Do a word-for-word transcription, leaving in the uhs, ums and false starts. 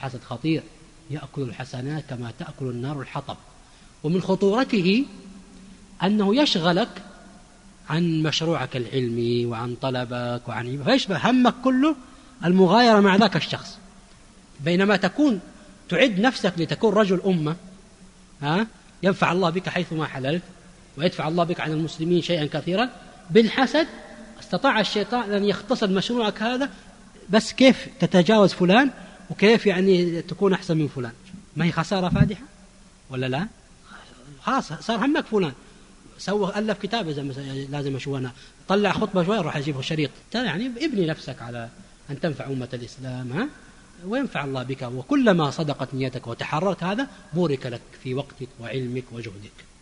الحسد خطير، يأكل الحسنات كما تأكل النار الحطب. ومن خطورته أنه يشغلك عن مشروعك العلمي وعن طلبك وعن فيشبه همك كله المغايرة مع ذاك الشخص، بينما تكون تعد نفسك لتكون رجل أمة، ها ينفع الله بك حيثما حللت ويدفع الله بك عن المسلمين شيئا كثيرا. بالحسد استطاع الشيطان أن يختصر مشروعك هذا، بس كيف تتجاوز فلان وكيف يعني تكون أحسن من فلان. ما هي خسارة فادحة ولا لا؟ خلاص صار همك فلان، سوى ألف كتاب لازم أشوفنا، طلع خطبة شوية روح أجيبه شريط. يعني ابني نفسك على أن تنفع أمة الإسلام، ها وينفع الله بك، وكلما صدقت نيتك وتحررت هذا بورك لك في وقتك وعلمك وجهدك.